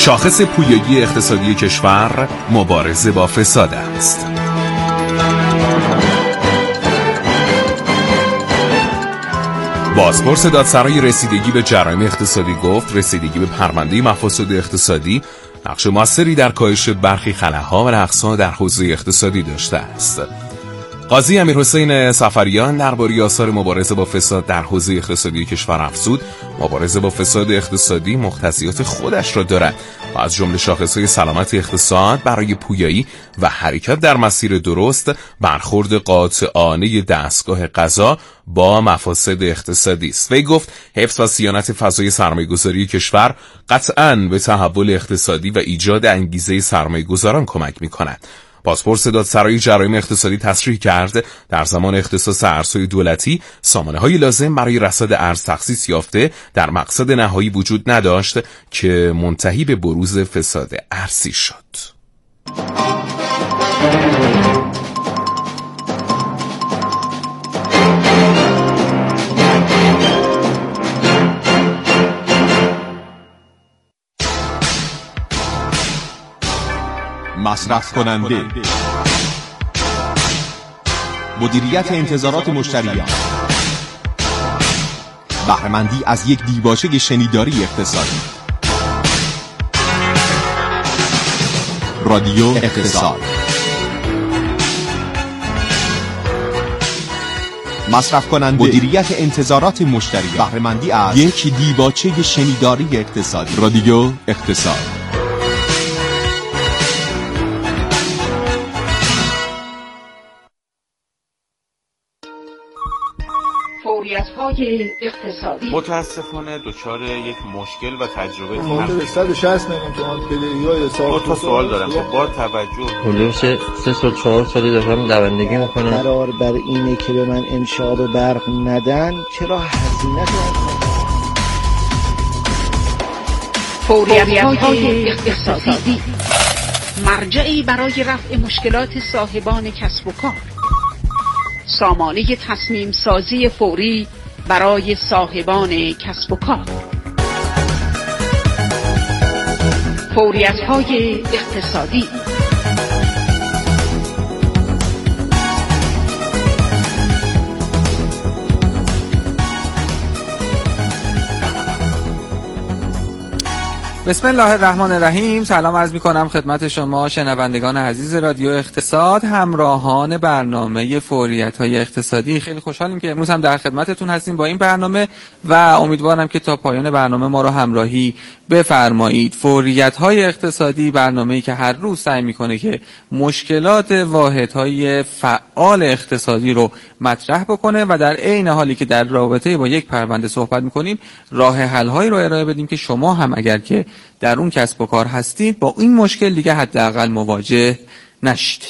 شاخص پویایی اقتصادی کشور مبارزه با فساد است. بازپرس دادسرای رسیدگی به جرایم اقتصادی گفت رسیدگی به پرونده مفاسد اقتصادی نقش موثری در کاهش برخی خلاها و نقص‌ها در حوزه اقتصادی داشته است. قاضی امیرحسین صفریان درباره آثار مبارزه با فساد در حوزه اقتصادی کشور افزود مبارزه با فساد اقتصادی مقتضیات خودش را دارد و از جمله شاخص‌های سلامت اقتصاد برای پویایی و حرکت در مسیر درست برخورد قاطعانه دستگاه قضا با مفاسد اقتصادی است. وی گفت حفظ و صیانت فضای سرمایه‌گذاری کشور قطعاً به تحول اقتصادی و ایجاد انگیزه سرمایه‌گذاران کمک می‌کند. بازپرس دادسرای جرایم اقتصادی تصریح کرد در زمان اختصاص ارزهای دولتی سامانه‌های لازم برای رصد ارز تخصیص یافته در مقصد نهایی وجود نداشت که منتهی به بروز فساد ارزی شد. مصرف کننده، مدیریت انتظارات مشتریان، بهره‌مندی از یک دیباچه شنیداری اقتصادی. رادیو اقتصاد. مصرف کننده، مدیریت انتظارات مشتریان، بهره‌مندی از یک دیباچه شنیداری اقتصادی. رادیو اقتصاد. فوریت‌های اقتصادی. متاسفانه دچار یک مشکل و تجربه حدود 160 میلیون تومان بدهی‌های ساخت. دو تا سوال دارم با توجه حدود 3 سال 4 سالی دارم دوندگی میکنم. قرار بر اینه که به من انشاء برق ندن، چرا هزینه کنم؟ فوریت‌های اقتصادی مرجعی برای رفع مشکلات صاحبان کسب و کار. سامانه تصمیم سازی فوری برای صاحبان کسب و کار. فوریت‌های اقتصادی. بسم الله الرحمن الرحیم. سلام عرض می‌کنم خدمت شما شنوندگان عزیز رادیو اقتصاد، همراهان برنامه فوریت‌های اقتصادی. خیلی خوشحالیم که امروز هم در خدمتتون هستیم با این برنامه و امیدوارم که تا پایان برنامه ما رو همراهی بفرمایید. فوریت‌های اقتصادی برنامه‌ای که هر روز سعی می‌کنه که مشکلات واحدهای فعال اقتصادی رو مطرح بکنه و در عین حالی که در رابطه با یک پرونده صحبت می‌کنیم راه حل‌هایی رو ارائه بدیم که شما هم اگر که در اون کسب و کار هستید با این مشکل دیگه حداقل مواجه نشید.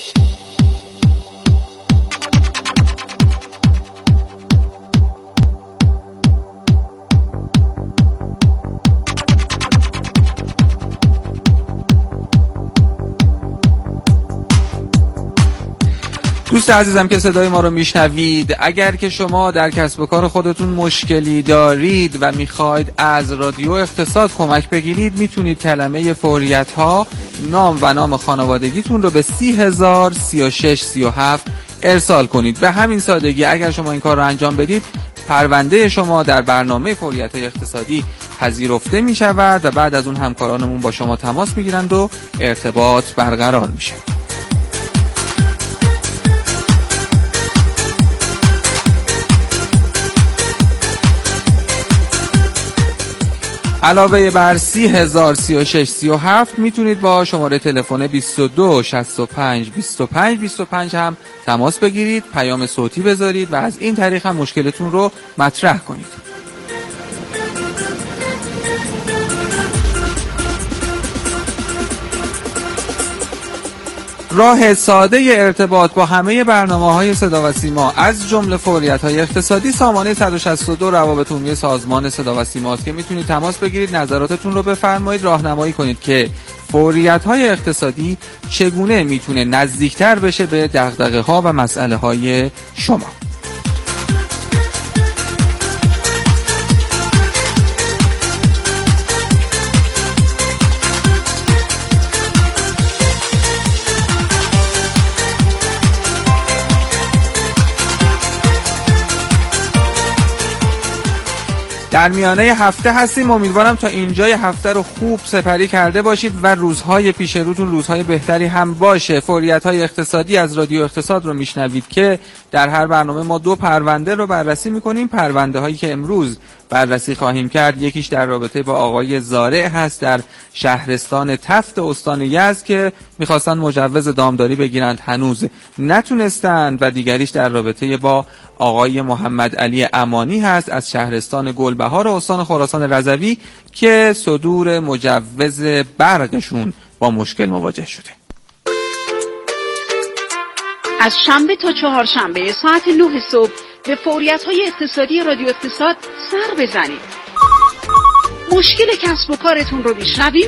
دوست عزیزم که صدای ما رو میشنوید، اگر که شما در کسب و کار خودتون مشکلی دارید و میخواید از رادیو اقتصاد کمک بگیرید، میتونید کلمه فوریت ها، نام و نام خانوادگیتون رو به 30,036,37 ارسال کنید. به همین سادگی اگر شما این کار رو انجام بدید، پرونده شما در برنامه فوریت های اقتصادی پذیرفته می شود و بعد از اون همکارانمون با شما تماس میگیرند و ارتباط برقرار میشه. علاوه بر 30,036,37 میتونید با شماره تلفن 22652525 هم تماس بگیرید، پیام صوتی بذارید و از این طریق هم مشکلتون رو مطرح کنید. راه ساده ارتباط با همه برنامه‌های صدا و سیما از جمله فوریت‌های اقتصادی سامانه 162 روابط عمومی سازمان صدا و سیما است که میتونید تماس بگیرید، نظراتتون رو بفرمایید، راهنمایی کنید که فوریت‌های اقتصادی چگونه میتونه نزدیکتر بشه به دغدغه‌ها و مسئله‌های شما. در میانه هفته هستیم. امیدوارم تا اینجای هفته رو خوب سپری کرده باشید و روزهای پیش روتون روزهای بهتری هم باشه. فوریت‌های اقتصادی از رادیو اقتصاد رو میشنوید که در هر برنامه ما 2 پرونده رو بررسی میکنیم. پرونده هایی که امروز بررسی خواهیم کرد، یکیش در رابطه با آقای زارع هست در شهرستان تفت استان یزد که میخواستن مجوز دامداری بگیرند، هنوز نتونستند، و دیگریش در رابطه با آقای محمد علی امانی هست از شهرستان گلبهار استان خراسان رضوی که صدور مجوز برقشون با مشکل مواجه شده. از شنبه تا چهارشنبه ساعت 9 صبح به فوریت‌های اقتصادی رادیو اقتصاد سر بزنید. مشکل کسب و کارتون رو میشنویم،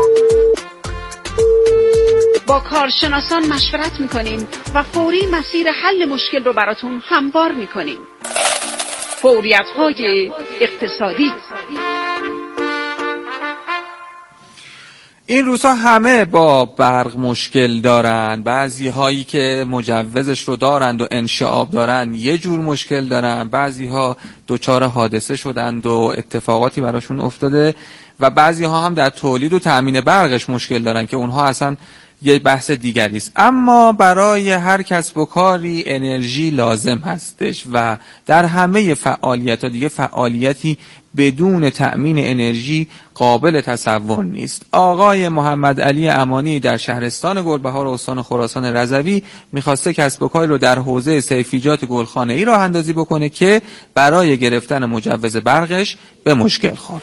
با کارشناسان مشورت میکنیم و فوری مسیر حل مشکل رو براتون هموار میکنیم. فوریت‌های اقتصادی. این روزها همه با برق مشکل دارن. بعضی هایی که مجوزش رو دارند و انشعاب دارن یه جور مشکل دارن، بعضی ها دچار حادثه شدند و اتفاقاتی براشون افتاده و بعضی ها هم در تولید و تأمین برقش مشکل دارن که اونها اصلا یه بحث دیگری است. اما برای هر کسب و کاری انرژی لازم هستش و در همه فعالیت‌ها دیگه فعالیتی بدون تأمین انرژی قابل تصور نیست. آقای محمد علی امانی در شهرستان گلبهار استان خراسان رضوی میخواسته کسب و کاری رو در حوزه سیفیجات گلخانه‌ای راه اندازی بکنه که برای گرفتن مجوز برقش به مشکل خورده.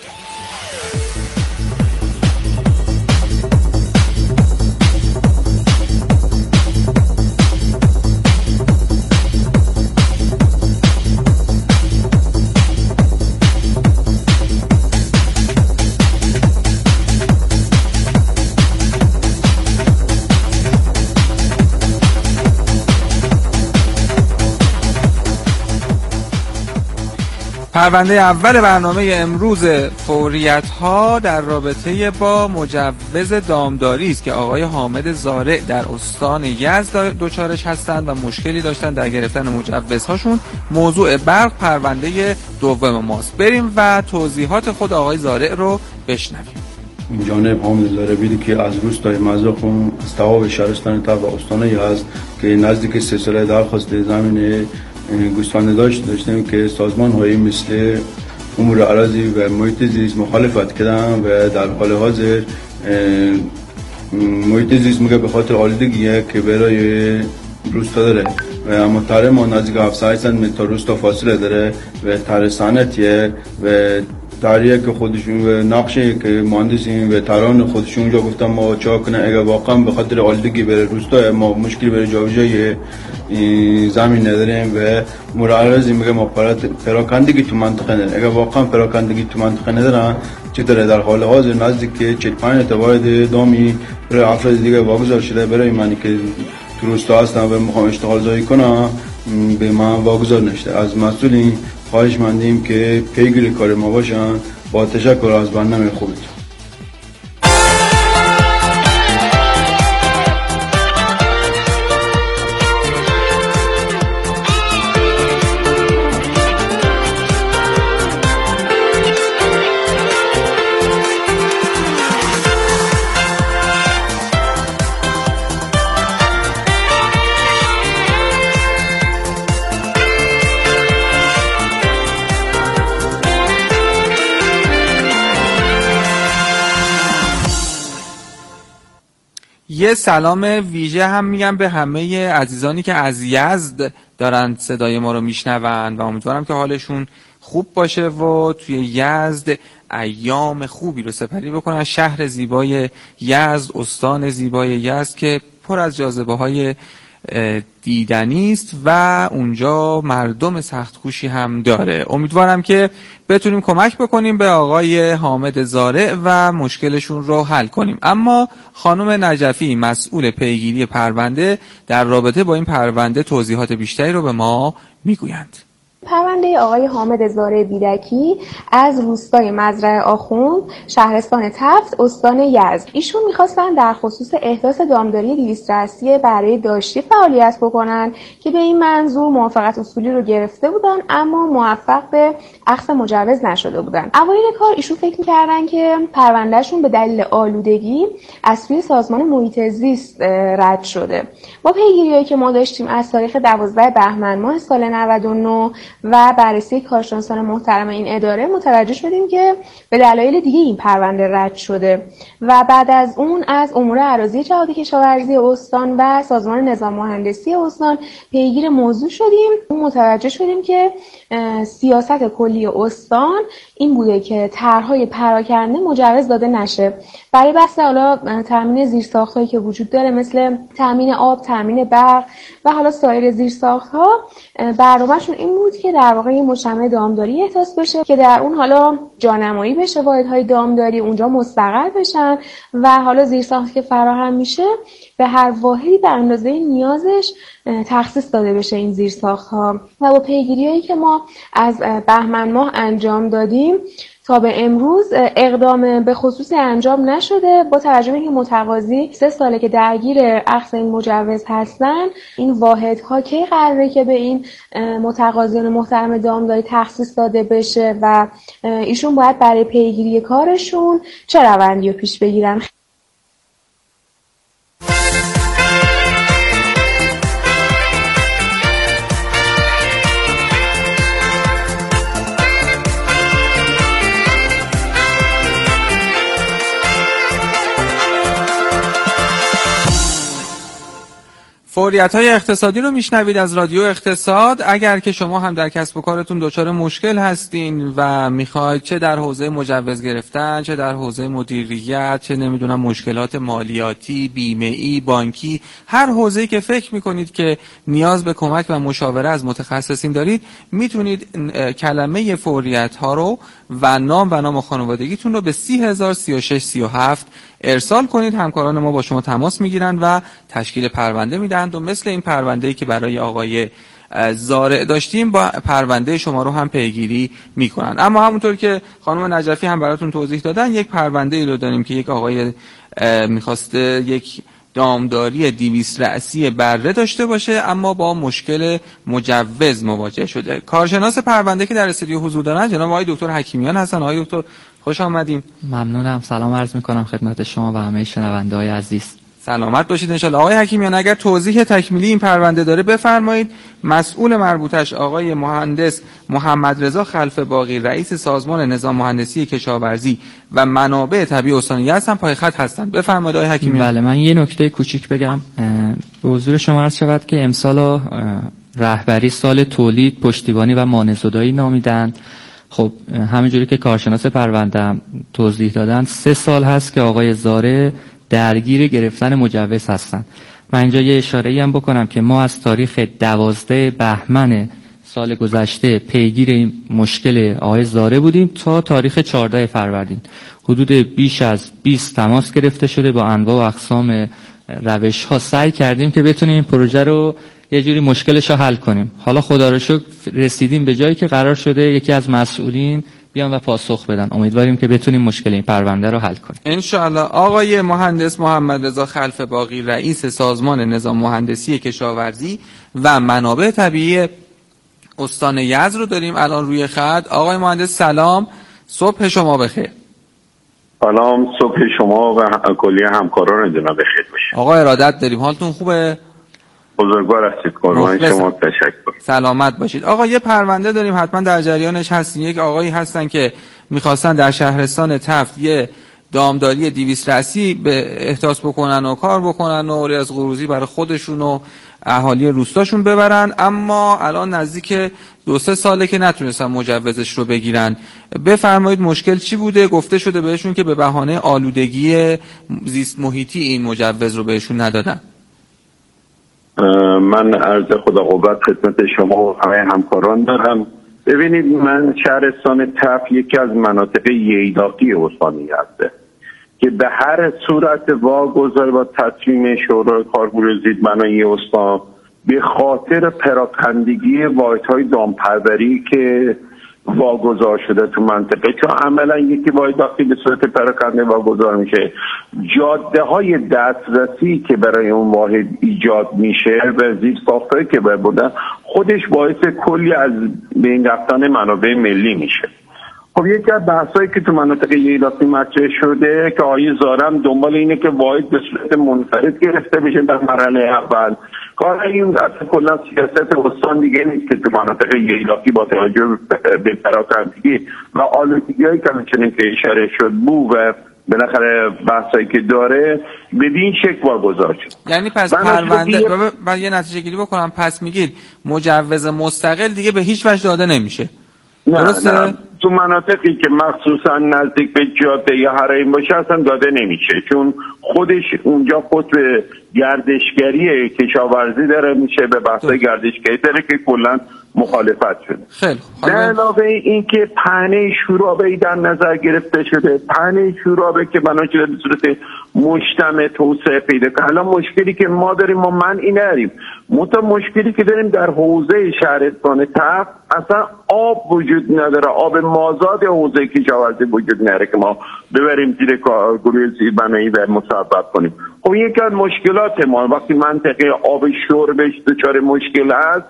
پرونده اول برنامه امروز فوریت‌ها در رابطه با مجوز دامداری است که آقای حامد زارع در استان یزد دچارش هستند و مشکلی داشتن در گرفتن مجوزهاشون. موضوع برق پرونده دوم ماست. بریم و توضیحات خود آقای زارع رو بشنویم. این جانب حامد زارع بیدی که از روستای مزاخون از تواب شهرستان تفت و استان یزد که نزدیک 3 ساله درخواست زمین گوسفند داشتیم که سازمان هایی مثل امور اراضی و محیط زیست مخالفت کردن و در حال حاضر محیط زیست میگه به خاطر آلودگیه که برای روستا داره و اما طرح ما نزدیک 700 متر تا روستا فاصله داره و طرح صنعتیه و طرحیه که خودشون و نقشه که مهندسین و طراحان خودشون اونجا گفتن ما چا کنه اگر واقعا به خاطر آلودگی بره روستا ما مشکلی بره جابجایی زمین نداریم و مراعی میگه ما پراکندگی تو منطقه نداریم. اگر واقعا پراکندگی تو منطقه ندارن چطوره در حال حاضر نزدیک 45 اعتبار دامی برای افراد دیگه واگذار شده برای منی که تو روستا هستن و میخوام اشتغال زایی کنم به من واگذار نشده. از مسئولین خواهش مندیم که پیگیری کار ما باشن. با تشکر از برنامه خوبتون. یه سلام ویژه هم میگم به همه عزیزانی که از یزد دارن صدای ما رو میشنون و امیدوارم که حالشون خوب باشه و توی یزد ایام خوبی رو سپری بکنن. شهر زیبای یزد، استان زیبای یزد که پر از جاذبه های دیدنی است و اونجا مردم سخت‌کوشی هم داره. امیدوارم که بتونیم کمک بکنیم به آقای حامد زارع و مشکلشون رو حل کنیم. اما خانم نجفی مسئول پیگیری پرونده در رابطه با این پرونده توضیحات بیشتری رو به ما میگویند. پرونده آقای حامد زارع بیدکی از روستای مزرعه آخوند شهرستان تفت استان یزد. ایشون میخواستن در خصوص احداث دامداری 200 رأسی برای داشتی فعالیت بکنن که به این منظور موافقت اصولی رو گرفته بودن اما موفق به اخذ مجوز نشده بودن. اوایل کار ایشون فکر می‌کردن که پروندهشون به دلیل آلودگی از سوی سازمان محیط زیست رد شده. با پیگیری‌هایی که ما داشتیم از تاریخ 12 بهمن ماه سال 99 و بررسی کارشناسان محترم این اداره متوجه شدیم که به دلایل دیگه این پرونده رد شده و بعد از اون از امور اراضی جهاد کشاورزی استان و سازمان نظام مهندسی استان پیگیر موضوع شدیم. متوجه شدیم که سیاست کلی استان این بوده که طرح‌های پراکنده مجوز داده نشه. برای بحث حالا تامین زیرساخت‌هایی که وجود داره مثل تامین آب، تامین برق و حالا سایر زیرساخت‌ها، برنامه‌شون این بود که در واقع مجتمع دامداری احداث بشه که در اون حالا جانمایی بشه، واحدهای دامداری اونجا مستقر بشن و حالا زیرساختی که فراهم میشه به هر واحدی به اندازه نیازش تخصیص داده بشه این زیرساخت‌ها. و با پیگیری‌هایی که ما از بهمن ماه انجام دادیم تا به امروز اقدام به خصوصی انجام نشده. با توجه به اینکه متوازی 3 ساله که درگیر اخذ این مجوز هستن، این واحدها کی قراره که به این متقاضیان محترم دامداری تخصیص داده بشه و ایشون باید برای پیگیری کارشون چه روندی رو پیش بگیرن؟ فوریت‌های اقتصادی رو میشنوید از رادیو اقتصاد. اگر که شما هم در کسب و کارتون دچار مشکل هستین و میخواید چه در حوزه مجوز گرفتن، چه در حوزه مدیریت، چه نمیدونم مشکلات مالیاتی، بیمه‌ای، بانکی، هر حوزه‌ای که فکر میکنید که نیاز به کمک و مشاوره از متخصصین دارید، میتونید کلمه فوریت‌ها رو و نام خانوادگیتون رو به 3003637 ارسال کنید. همکاران ما با شما تماس میگیرن و تشکیل پرونده میدن و مثل این پرونده‌ای که برای آقای زارع داشتیم با پرونده شما رو هم پیگیری میکنن. اما همونطور که خانم نجفی هم براتون توضیح دادن، یک پرونده ای رو داریم که یک آقای میخواسته یک دامداری 200 رأسی بره داشته باشه اما با مشکل مجوز مواجه شده. کارشناس پرونده که در استودیو حضور دارن جناب آقای دکتر حکیمیان هستن. آقای دکتر خوش آمدین. ممنونم. سلام عرض میکنم خدمت شما و همه شنونده‌های عزیز. سلامت باشید ان شاءالله. آقای حکیمیان اگر توضیح تکمیلی این پرونده داره بفرمایید. مسئول مربوطش آقای مهندس محمد رضا خلف باقی رئیس سازمان نظام مهندسی کشاورزی و منابع طبیعی استان یزد هم پای خط هستند. بفرمایید آقای حکیمیان. بله، من یه نکته کوچیک بگم. به حضور شما عرض شود که امسال رهبری سال تولید، پشتیبانی و مانع‌زدایی نامیدن. خب همینجوری که کارشناس پرونده توضیح دادن 3 سال هست که آقای زارع درگیر گرفتن مجوز هستن. من اینجا یه اشاره‌ای هم بکنم که ما از تاریخ 12 بهمن سال گذشته پیگیر این مشکل آقای زارع بودیم تا تاریخ 14 فروردین. حدود بیش از 20 تماس گرفته شده با انواع و اقسام روش‌ها. سعی کردیم که بتونیم این پروژه رو یه جوری مشکلش رو حل کنیم. حالا خدا رو شکر رسیدیم به جایی که قرار شده یکی از مسئولین بیان و پاسخ بدن. امیدواریم که بتونیم مشکل این پرونده رو حل کنیم ان شاء الله. آقای مهندس محمد رضا خلف باقی رئیس سازمان نظام مهندسی کشاورزی و منابع طبیعی استان یزد رو داریم الان روی خط. آقای مهندس سلام، صبح شما بخیر. سلام، صبح شما و کلی همکاران جناب بخیر باشه. آقا ارادت داریم. حالتون خوبه؟ بزرگوار هستید. قربان شما، تشکر. سلامت باشید. آقا یه پرونده داریم حتما در جریانش هستین. یک آقایی هستن که میخواستن در شهرستان تفت یه دامداری 200 رأسی به احداث بکنن و کار بکنن و ریاض قروزی برای خودشون و اهالی روستاشون ببرن، اما الان نزدیک 2-3 ساله که نتونستن مجوزش رو بگیرن. بفرمایید مشکل چی بوده؟ گفته شده بهشون که به بهانه آلودگی زیست محیطی این مجوز رو بهشون ندادن. من عرض خدا قوت خدمت شما و همه همکاران دارم. ببینید، من شهرستان تف یکی از مناطق ییلاقی استان یزده که به هر صورت واگذار با تصمیم شورای کارگروه زیستمحیطی استان به خاطر پراکندگی واحدهای دامپروری که واگذار شده تو منطقه، چون عملا یکی واحد وقتی به صورت پراکنده واگذار میشه، جاده های دسترسی که برای اون واحد ایجاد میشه و زیر ساختایی که باید بودن خودش باعث کلی از بین رفتن منابع ملی میشه. خب یکی از بحثایی که تو مناطق ییلاقی مطرح شده که آقای زارم دنبال اینه که واحد به صورت منفرد گرفته بشه در مرحله اول. کار این اصلا کلا سیاست استان دیگه نیست که تو مناطق ییلاقی با توجه به پراکندگی و آلودگی‌هایی که همچنین که اشاره شد بو و بالاخره بحثایی که داره به این شکل واگذار شد. یعنی پس پرونده من یه نتیجه گیری بکنم، پس میگید مجوز مستقل دیگه به هیچ وجه داده نمیشه. نه تو مناطقی که مخصوصا نزدیک به جاده یا حریم باشه اصلا داده نمیشه، چون خودش اونجا قطب گردشگری کشاورزی داره میشه، به بحثای گردشگری داره که کلا مخالفت شده. خیلی در علاوه این که پهنه شورابه‌ای در نظر گرفته شده، پهنه شورابه که بنا شده به صورت مجتمع توسعه پیدا کنه. الان مشکلی که ما داریم ما منعی نداریم، مشکلی که داریم در حوزه شهرستان تف اصلا آب وجود نداره، آب مازاد حوزه کشاورزی وجود نداره که ما ببریم زیر گروه زیربنایی و مصوب کنیم. خب یکی از مشکلات ما وقتی منطقه آب شربش دچار مشکل است،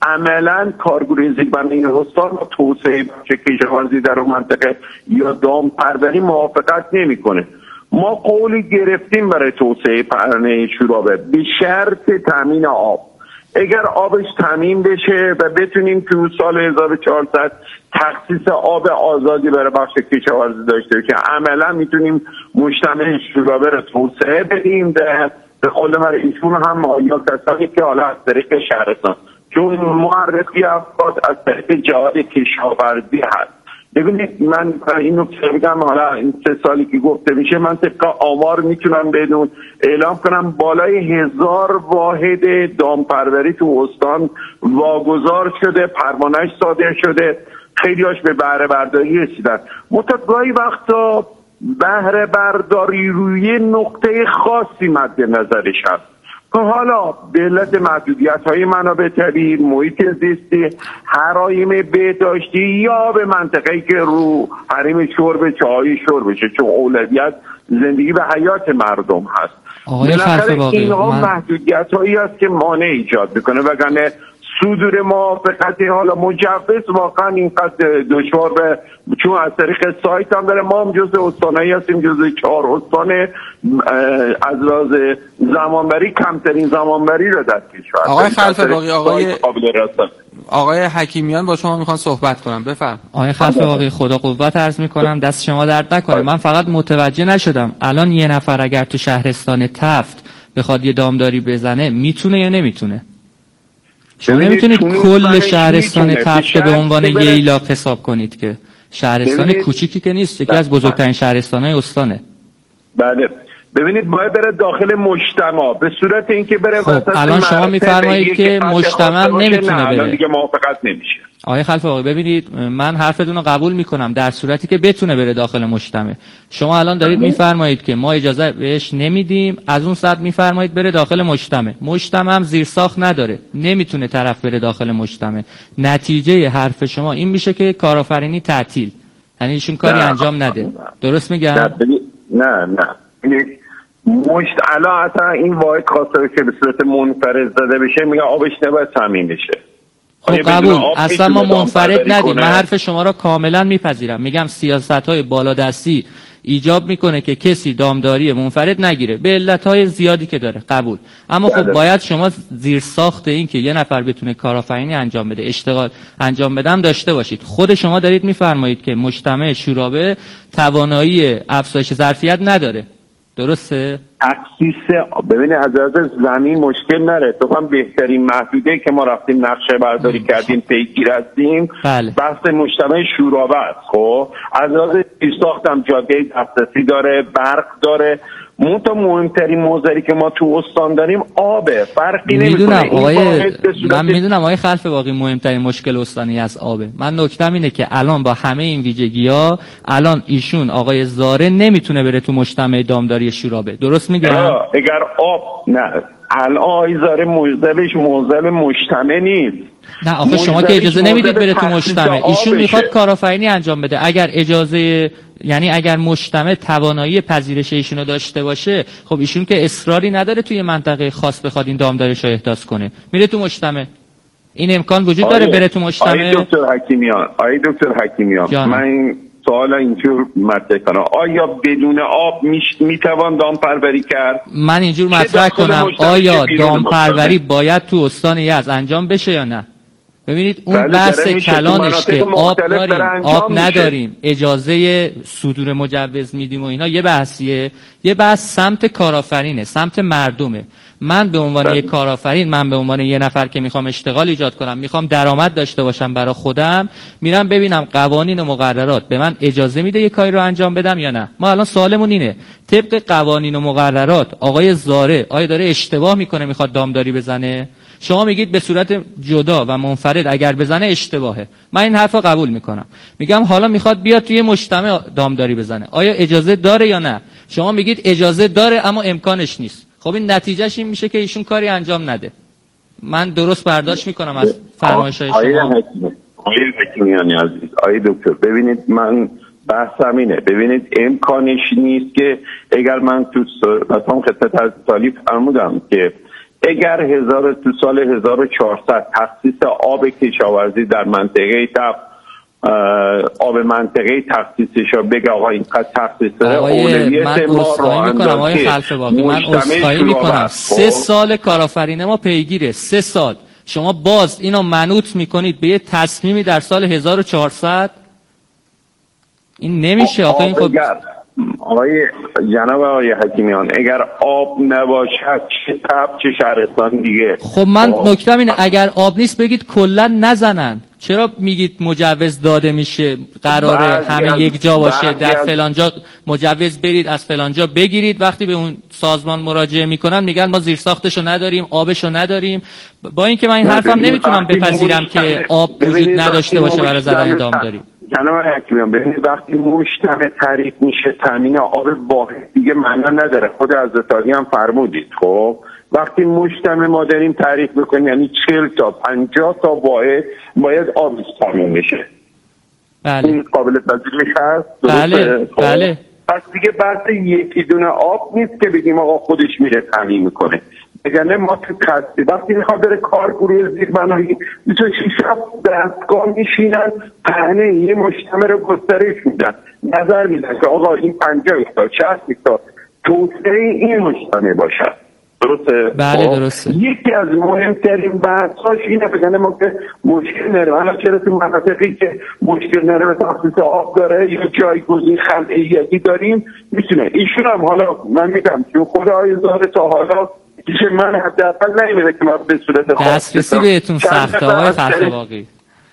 عملا کارگروه زیربنایی استان و توسعه کشاورزی در اون منطقه یا دام پروری موافقت نمیکنه. ما قولی گرفتیم برای توسعه پهنه شورابه به شرط تامین آب. اگر آبش تامین بشه و بتونیم تو سال 1400 تخصیص آب آزادی برای بخش کشاورزی داشته باشیم، عملا میتونیم مجتمع شورابه رو توسعه بدیم. به قول من ایشون هم یا کسانی که حالا از طریق شهرستان، چون معرفی افراد از طریق جهاد کشاورزی هست. ببینید من اینو بگم، حالا این 3 سالی که گفته میشه من طبق آمار میتونم بدون اعلام کنم بالای 1000 واحد دامپروری تو استان واگذار شده، پروانه‌اش صادر شده، خیلیاش به بهره برداری رسیدن. گاهی وقتا بهره برداری روی نقطه خاصی مد نظرش هست که حالا به علت محدودیت‌های منابع طبیعی، محیط زیستی، حرایم بهداشتی یا به منطقه‌ای که رو حریم شرب چای شربشه، چون اولویت زندگی و حیات مردم هست. بالاخره اینها محدودیت‌هایی است که مانع ایجاد میکنه، وگرنه صدور موافقت حالا مجوز واقعا اینقدر دشوار به، چون از طریق سایت هم داره. ما هم جزء استانایی هستیم، جزء 4 استان از لحاظ زمانبری کمترین زمانبری رو در کشور. آقای خلف باقی، آقای حکیمیان با شما میخوان صحبت کنم، بفرم. آقای خلف باقی خدا قوت عرض میکنم، دست شما درد نکنه. من فقط متوجه نشدم الان یه نفر اگر تو شهرستان تفت بخواد یه دامداری بزنه میتونه یا نمیتونه؟ شما نمیتونید کل شهرستان تفت به عنوان ییلاق حساب کنید که شهرستان کوچیکی که نیست، یکی از بزرگترین شهرستان‌های استانه. بله ببینید باید بره داخل مجتمع به صورت اینکه بره. خب الان شما میفرمایید که مجتمع نمیتونه بره، الان دیگه موافقت نمیشه. آقای خلف آقای ببینید من حرفتون رو قبول میکنم در صورتی که بتونه بره داخل مجتمع. شما الان دارید میفرمایید که ما اجازه بهش نمیدیم، از اون سطح میفرمایید بره داخل مجتمع. مجتمع هم زیرساخت نداره، نمیتونه طرف بره داخل مجتمع. نتیجه حرف شما این میشه که کارآفرینی تعطیل، یعنی ایشون کاری انجام نده. درست میگم؟ نه الان اصلا این واحد خواسته که به صورت منفرد زده بشه، میگه آبش نباید تامین بشه. خب قبول، اصلا ما منفرد ندیم. من حرف شما را کاملا میپذیرم. میگم سیاست‌های بالادستی ایجاب میکنه که کسی دامداری منفرد نگیره به علت‌های زیادی که داره، قبول. اما خب باید شما زیر ساخت این که یه نفر بتونه کارآفرینی انجام بده، اشتغال انجام بدم داشته باشید. خود شما دارید میفرمایید که مجتمع شورابه توانایی افزایش ظرفیت نداره، درسته؟ تخصیص ببینید از زمین مشکل نره، تو هم بهترین محدوده که ما رفتیم نقشه برداری کردیم پیگیر هستیم. بله. بحث مجتمع شورابه است. خب از لحاظ ساختم جاده دسترسی داره، برق داره. مهمترین موضوعی که ما تو استان داریم آبه، فرقی نمیکنه. من میدونم آقای خلف باقی مهمترین مشکل استانی از آبه. من نکتم اینه که الان با همه این ویژگی‌ها الان ایشون آقای زاره نمیتونه بره تو مجتمع دامداری شورابه، درست میگم؟ اگر آب نه الان آقای زاره موزل مجتمع نیست. نه آخه شما که اجازه نمیدید بره تو مجتمع، ایشون میخواد کارآفرینی انجام بده. اگر اجازه، یعنی اگر مجتمع توانایی پذیرش ایشونو داشته باشه، خب ایشون که اصراری نداره توی منطقه خاص بخواد این دامداریشو احداث کنه، میره تو مجتمع. این امکان وجود داره بره تو مجتمع؟ آقای دکتر حکیمیان من این سوال اینجور مطرح کنم، آیا بدون آب میتوان دامپروری کرد؟ من اینجور مطرح کنم آیا دامپروری باید تو استان یزد انجام بشه یا نه؟ ببینید اون بحث کلانش که آب داریم آب نداریم اجازه صدور مجوز میدیم و اینا یه بحثیه، یه بحث سمت کارآفرینه، سمت مردمه. من به عنوان یک کارآفرین، من به عنوان یه نفر که میخوام اشتغال ایجاد کنم، میخوام درآمد داشته باشم برای خودم، میرم ببینم قوانین و مقررات به من اجازه میده یه کاری رو انجام بدم یا نه. ما الان سوالمون اینه، طبق قوانین و مقررات آقای زاره آیا داره اشتباه میکنه میخواد دامداری بزنه؟ شما میگید به صورت جدا و منفرد اگر بزنه اشتباهه. من این حرفا قبول میکنم، میگم حالا میخواد بیاد توی مجتمع دامداری بزنه، آیا اجازه داره یا نه؟ شما میگید اجازه داره اما امکانش نیست. خب این نتیجهش این میشه که ایشون کاری انجام نده. من درست برداشت میکنم از فرمایش‌های شما؟ آقای حکیمیانی عزیز، آقای دکتر، ببینید من بحثم اینه، ببینید امکانش نیست که اگر من تو مثلا خدمت از سالی فرمودم که اگر تو سال 1400 تخصیص آب کشاورزی در منطقه آب منطقه تخصیصش رو بگه آقا اینقدر تخصیص داره، من عذرخواهی میکنم آقای خلف باقی، من عذرخواهی میکنم 3 سال کارآفرینه ما پیگیره، 3 سال شما باز اینو منوط میکنید به یه تصمیمی در سال 1400. این نمیشه آقا. این خب جناب آقای حکیمیان اگر آب نباشد چه تب چه شهرستان دیگه. خب من نکتم اینه اگر آب نیست بگید کلا نزنن. چرا میگید مجوز داده میشه قراره همه یک جا باشه، در فلان جا مجوز برید از فلان جا بگیرید، وقتی به اون سازمان مراجعه میکنن میگن ما زیرساختشو نداریم آبشو نداریم. با اینکه من این حرفم نمیتونم بپذیرم که آب وجود نداشته باشه برای زدن دامداری. جناب حکیمیان ببینید وقتی مجتمع تعریف میشه تامین آب واحد دیگه معنا نداره. خود حضرت علی هم فرمودید. خب وقتی مجتمع ما داریم تعریف میکنیم یعنی 40 تا 50 تا واحد باید آب تامین بشه. بله. این قابل پذیرش هست؟ بله. بله. پس دیگه بحث یکی دونه آب نیست که بگیم آقا خودش میره تامین میکنه. اگر ما تو کسی وقتی میخواد بره کارگروه زیربنایی 26 دستگاه میشینن پهنه یه مجتمع رو گسترش میدن، نظر میدن که آقا این 50 تا 60 تا توسعه این مجتمع باشد. درسته؟ بله درسته. یکی از مهمترین بحثاش اینه بگن ما که مشکل نره، حالا چرا تو مناطقی که مشکل نره به تخصیص آب داره یا جایگزین خلعیتی داریم میتونه. ایشون هم حالا من میگم که خود آقای زاره تا حالا که من حداقل نمیده که من به صورت خاص دسترسی بهتون سخته آقای خلف باقی.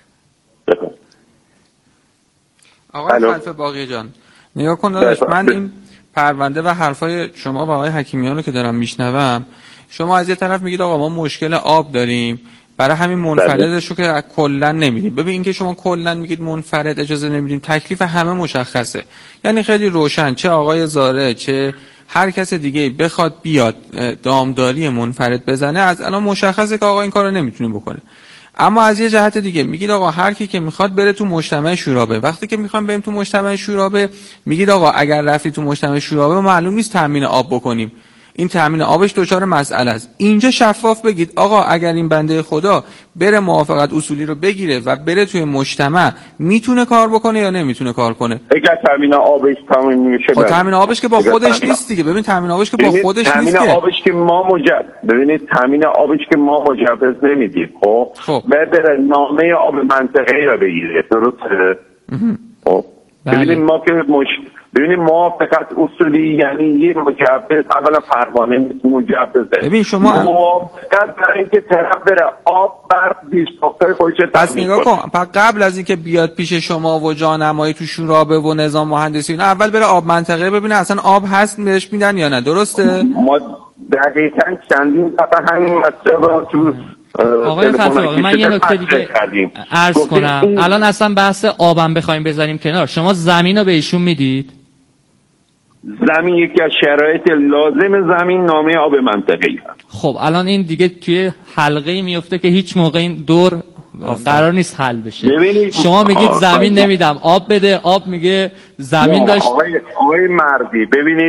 آقای خلف باقی جان نگاه کن داداش، من این پرونده و حرفای شما و آقای حکیمیان رو که دارم میشنوم، شما از یه طرف میگید آقا ما مشکل آب داریم برای همین منفردش رو که کلا نمیدیم. ببین این که شما کلا میگید منفرد اجازه نمیدیم تکلیف همه مشخصه، یعنی خیلی روشن، چه آقای زاره چه هر کس دیگه بخواد بیاد دامداری منفرد بزنه از الان مشخصه که آقا این کارو نمیتونه بکنه. اما از یه جهت دیگه میگید آقا هر کی که میخواد بره تو مجتمع شورابه. وقتی که میخوام بریم تو مجتمع شورابه میگید آقا اگر رفتی تو مجتمع شورابه معلوم نیست تامین آب بکنیم، این تامین آبش دچار مسئله است. اینجا شفاف بگید آقا اگر این بنده خدا بره موافقت اصولی رو بگیره و بره توی مجتمع میتونه کار بکنه یا نمیتونه کار کنه. اگر تامین آبش تامین میشه تامین آبش که با خودش نیست دیگه. ببین تامین آبش که با خودش نیست که تامین آبش که ببینید تامین آبش که ما مجوز نمیدیم. خب بره نامه آب منطقه رو بگیره. درسته؟ خب ببینید ما که ببینید ما فقط اصولی یعنی یه مجوز اولا پروانه نیست مجوزه. ببین شما فقط برای اینکه طرف بره آب برق زیرساخت‌های خودش پس نگاه کن قبل از اینکه بیاد پیش شما و جانمایی تو شورابه و نظام مهندسی اینا اول بره آب منطقه ببینه اصلا آب هست بهش میدن یا نه. درسته؟ ما دقیقاً چندین دفعه همین مسئله تو آقای فتاحی من یه نکته دیگه عرض کنم. الان اصلا بحث آبم بخوایم بذاریم کنار، شما زمین رو به ایشون میدید؟ زمین یکی از شرایط لازم زمین نامه آب منطقه‌ای هست. خب الان این دیگه توی حلقه‌ای میفته که هیچ موقع این دور قرار نیست حل بشه. شما میگید زمین نمیدم آب بده، آب میگه زمین داشت. آقای مردی ببینید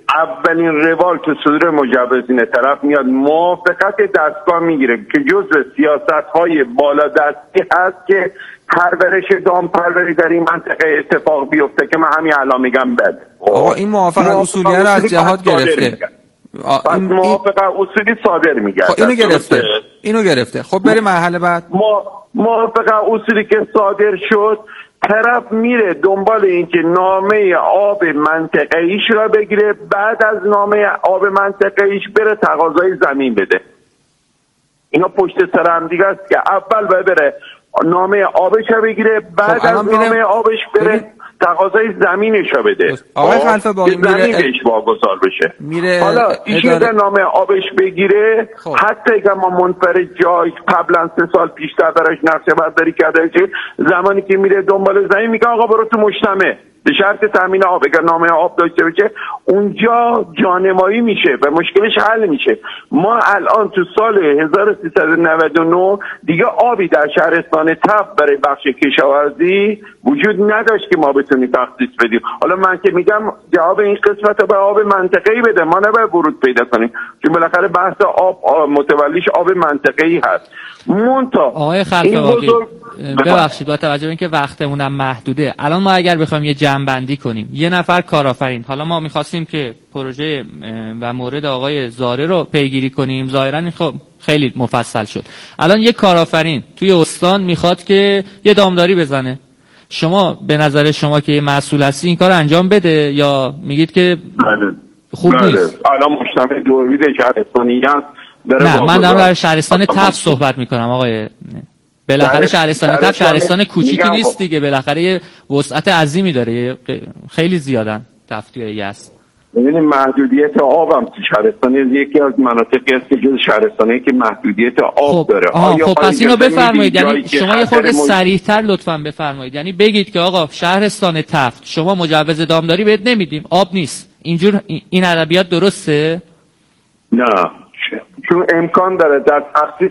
اولین روال تو صدور مجوزین طرف میاد موافقت دستگاه میگیره که جزء سیاست‌های بالا دستی هست که پرورش دامپروری در این منطقه اتفاق بیفته که من همین الان میگم بده. آقا این موافقت اصولیه رو از جهاد گرفته. پس موافقت اصولی صادر میگرده. اینو گرفته. خب بریم مرحله بعد. موافقت اصولی که صادر شد، طرف میره دنبال اینکه نامه آب منطقه‌ایش را بگیره، بعد از نامه آب منطقه‌ایش بره تقاضای زمین بده. اینا پشت سر هم دیگه است که اول باید بره نامه آبش رو بگیره، بعد از نامه آبش بره تقاضای زمینش رو بده. آقای خلفه باقی زمینش واگذار بشه. حالا ایشون در نامه آبش بگیره، حتی اگر ما منفرد جای قبلا 3 سال پیشتر براش نقشه برداری کرده، زمانی که میره دنبال زمین میگه آقا برو تو مجتمع به شرط تامین آب. اگر نامه آب داشته باشه اونجا جانمایی میشه و مشکلش حل میشه. ما الان تو سال 1399 دیگه آبی در شهرستان تف برای بخش کشاورزی وجود نداشت که ما بتونیم تخصیص بدیم. حالا من که میگم جواب این قسمت رو به آب منطقه‌ای بده، ما نباید ورود پیدا کنیم چون بالاخره بحث آب متولیش آب منطقه‌ای هست. آقای خلفاقی ببخشید با توجه به اینکه وقتمونم محدوده، الان ما اگر بخوایم یه جمع‌بندی کنیم، یه نفر کارآفرین، حالا ما می‌خواستیم که پروژه و مورد آقای زاره رو پیگیری کنیم، ظاهراً خب خیلی مفصل شد. الان یه کارآفرین توی استان میخواد که یه دامداری بزنه، شما به نظر شما که یه مسئول هستی این کار انجام بده یا میگید که خوب نیست؟ الان مجتمع دوربید شهرستانی هست. نه من دارم در شهرستان تف صحبت میکنم آقای. بالاخره شهرستان تف شهرستان کوچیکی نیست دیگه، بالاخره یه وسعت عظیمی داره، خیلی زیادن تفتیه است. ببینید محدودیت آب هم تو شهرستان یکی از مناطقی است که جز شهرستانی که محدودیت آب داره. خب پس اینو بفرمایید، یعنی شما یه خورده صریح‌تر لطفاً بفرمایید، یعنی بگید که آقا شهرستان تفت شما مجوز دامداری بهت نمیدیم، آب نیست، اینجور این ادبیات درسته؟ نه، چون امکان داره در تخصیص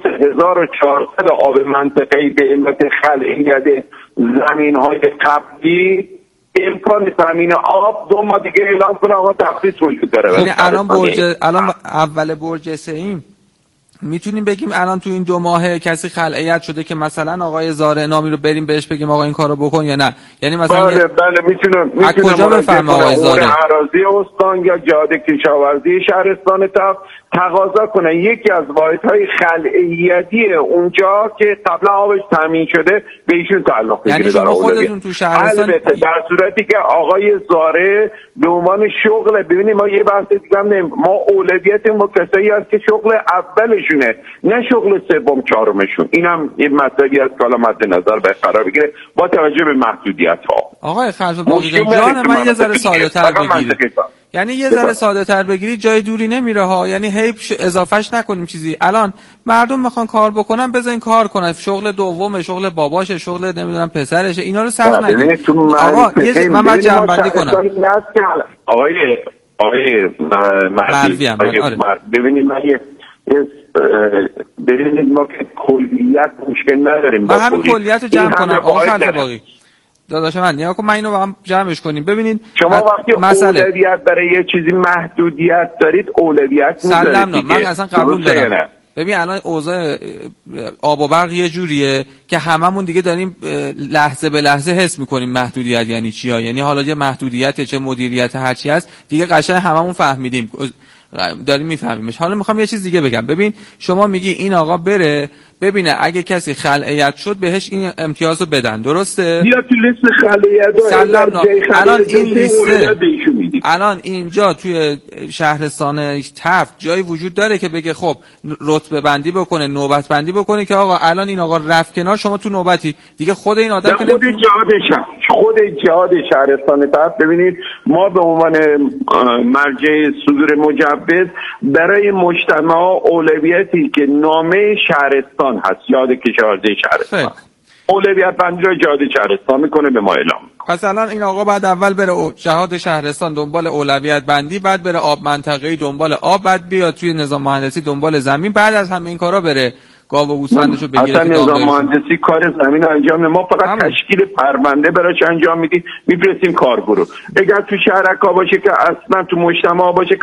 1400 آب منطقه‌ای به علت خلع زمین‌های قبلی امکان تامین آب 2 ماه دیگه اعلام کنه آقا تخصیص وجود داره. یعنی الان اول برج سیم میتونیم بگیم الان تو این 2 ماه کسی خلعیت شده که مثلا آقای زاره نامی رو بریم بهش بگیم آقا این کارو بکن یا نه؟ یعنی مثلا بله میتونم کجا بفهمم آقای زاره؟ اراضی استان یا جاده کشاورزی شهرستان تف تقاضا کنه یکی از واحدهای خلعیتی اونجا که قبلا آبش تامین شده به ایشون تعلق بگیره. یعنی شما خودتون تو شهرستان در صورتی که آقای زاره به عنوان شغل، ببینید ما یه بحث دیگه هم ما اولویتمون با کسایی هست که شغل اولشونه نه شغل سوم چهارمشون. اینم یه مطلبی است که حالا مد نظر قرار بگیره با توجه به محدودیت ها. آقای خلفه باقی جان من یه ذره ساده‌تر بگیرید، یعنی یه ذره ساده‌تر بگیرید جای دوری نمیره ها، یعنی هی اضافهش نکنیم چیزی. الان مردم میخوان کار بکنن بذارین کار کنن، شغل دومه، شغل باباشه، شغل نمیدونم پسرشه، اینا رو سخت نگیرید. آقا من جمع‌بندی کنم. آقای مردی ببینید من ببینید ما که کلیت مشکل نداریم، من همین کلیت رو جمع کنم. آقا خلفه باقی داداش من یا ما اینو با هم جمعش کنیم. ببینید شما وقتی اولویت برای یه چیزی محدودیت دارید اولویت میذارید. من اصلا قبول دارم. ببین الان اوضاع آب و برق یه جوریه که هممون دیگه داریم لحظه به لحظه حس میکنیم محدودیت یعنی چیا، یعنی حالا یه محدودیت چه مدیریت هر چی هست دیگه قشنگ هممون فهمیدیم، داریم میفهمیمش. حالا میخوام یه چیز دیگه بگم. ببین شما میگی این آقا بره ببینه اگه کسی خلعیت شد بهش این امتیازو بدن، درسته؟ بیا تو لیست خلعیت الان این لیسته الان اینجا توی شهرستان تفت جایی وجود داره که بگه خب رتبه بندی بکنه، نوبت بندی بکنه که آقا الان این آقا رفت کنار شما تو نوبتی دیگه خود این آدم که خود جهاد شهرستان تفت. ببینید ما به عنوان مرجع صدور مجوز برای مجتمع اولویتی که نامه شهرستان هست، جهاد کشاورزی شهرستان اولویت بندی رو جهاد شهرستان میکنه به ما اعلام. پس الان این آقا بعد اول بره جهاد شهرستان دنبال اولویت بندی، بعد بره آب منطقه‌ای دنبال آب، بعد بیاد توی نظام مهندسی دنبال زمین، بعد از همه این کارا بره گاو و گوسفندشو بگیره. اصلا نظام مهندسی کار زمین انجام ما فقط تشکیل پرونده براش انجام میدیم، میفرستیم کارگرو. اگر تو شهرکا باشه که اصلا تو مجتمع باشه که